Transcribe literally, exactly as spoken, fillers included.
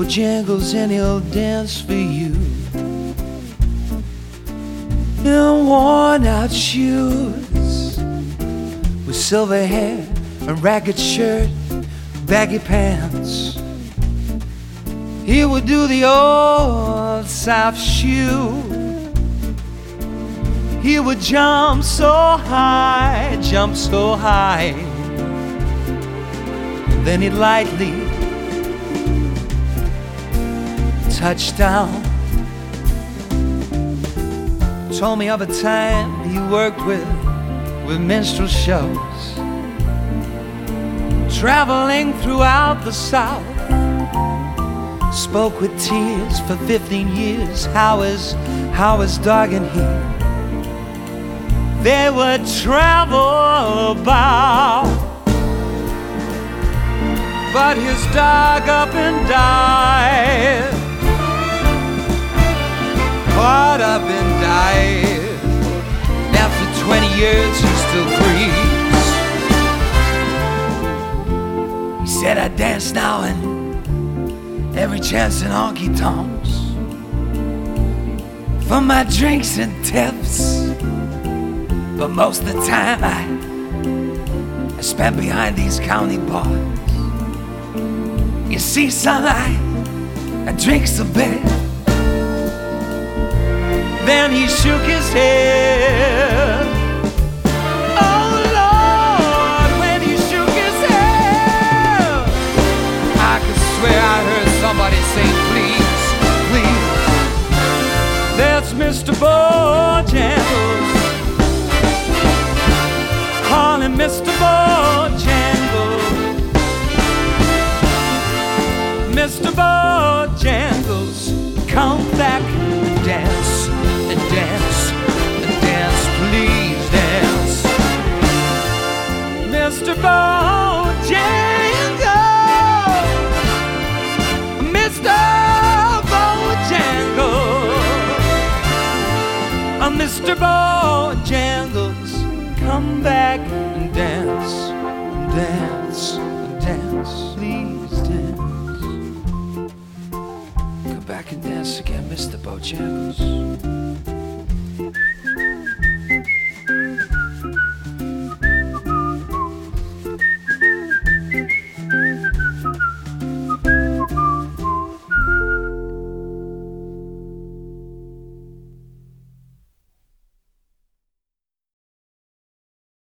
Bojangles, and he'll dance for you in worn out shoes, with silver hair, a ragged shirt, baggy pants. He would do the old South shoe. He would jump so high, jump so high, then he'd lightly touch down. Told me of a time he worked with, with minstrel shows, traveling throughout the South. Spoke with tears for fifteen years. How is, how is Dog and he? They would travel about, but his dog up and died. Caught up and died. After twenty years he still grieves. He said, I dance now and every chance in honky tonks for my drinks and tips, but most of the time I, I spend behind these county bars. You see, son, I, I drinks a bit. Then he shook his head. Oh Lord, when he shook his head, I could swear I heard somebody say, please, please. That's Mister Bojangles. Call him Mister Bojangles. Mister Bojangles, come back and dance, and dance, and dance, please dance. Mister Bojangles, Mister Bojangles, uh, Mister Bojangles, come back and dance, and dance, and dance, please dance. Come back and dance again, Mister Bojangles.